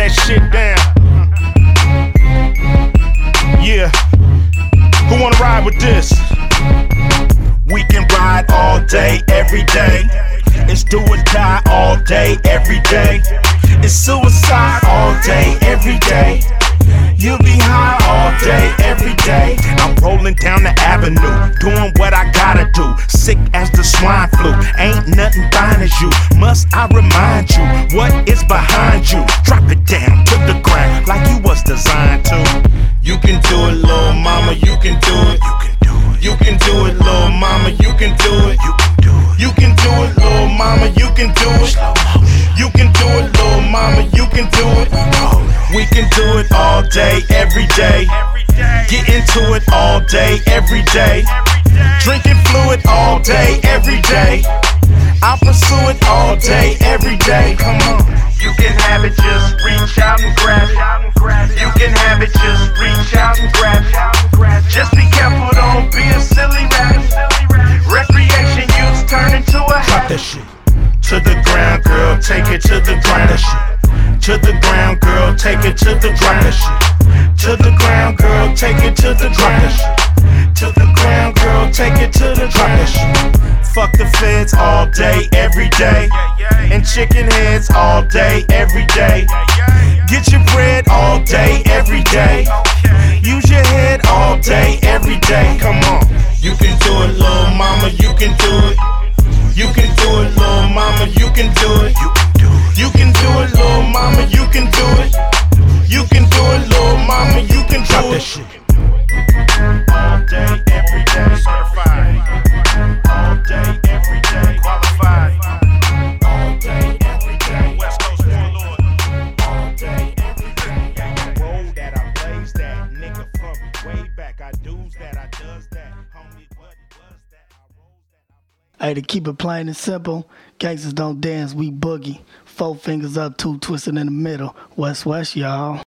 that shit down. Yeah. Who wanna ride with this? We can ride all day, every day. It's do or die all day, every day. It's suicide all day, every day. You'll be high all day, every day. I'm rolling down the avenue, doing what I gotta do. Sick as the swine flu, ain't nothing fine as you. Must I remind you, what is behind you? Drop it down to the ground, like you was designed to. You can do it, little mama, you can do it. You can do it, little mama, you can do it. You can do it, little mama, you can do it. You can do it, little mama, you can do it. We can do it all day, every day. Get into it all day, every day. Drinking fluid all day, every day. I'll pursue it all day, every day. Come on. You can have it, just reach out and grab it. You can have it, just reach out and grab it. Just be careful, don't be a silly rabbit. Recreation use turn into a habit. Drop that shit. To the ground, girl, take it to the ground. To the ground, girl, take it to the ground. To the ground, girl, take it to the ground. To the ground, girl, take it to the ground. Fuck the feds all day, every day. And chicken heads all day, every day. Get your bread all day, every day. Use your head all day, every day. Come on. You can do it, little mama, you can do it. You can do it, little mama, you can do it. You can do it, little mama, you can do it. You can do it, little mama, you can do it. All day, every day, certified. All day, every day, qualified. All day, every day, West Coast warlord. All day, every day. I roll that, I blaze that, nigga from way back. I do's that, I does that. Homie, what was that? I rolls that, I Hey, to keep it plain and simple, gangsters don't dance, we boogie. 4 fingers up, 2 twisted in the middle. West, y'all.